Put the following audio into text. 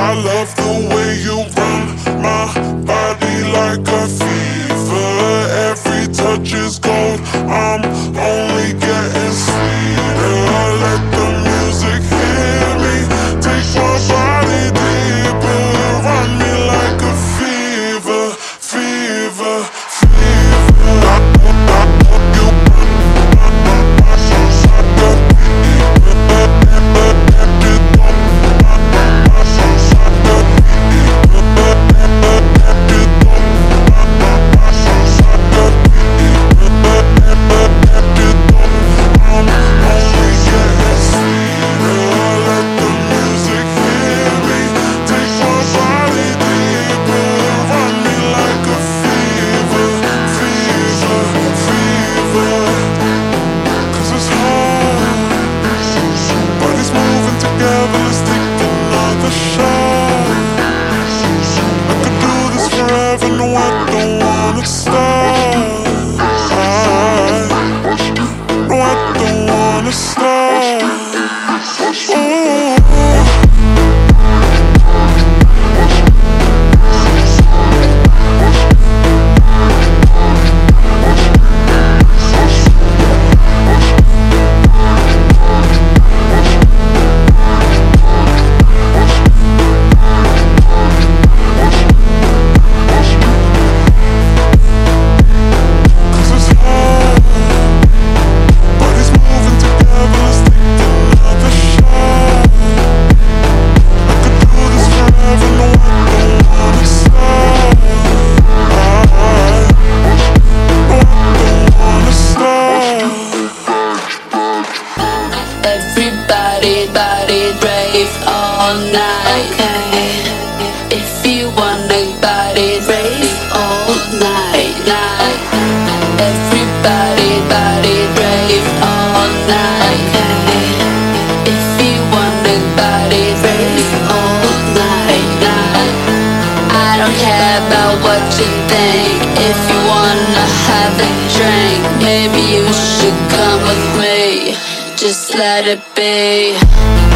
I love the way you run my body like a fever. Every touch is gold, I'm only getting sweeter. Let the music hit me, take my body deeper. Run me like a fever, fever, fever. You run my soul like a rave all night. Okay. If you wanna body rave all night, night. Everybody rave all night. Okay. If you wanna body rave all night, night. I don't care about what you think. If you wanna have a drink, maybe you should come with me. Just let it be.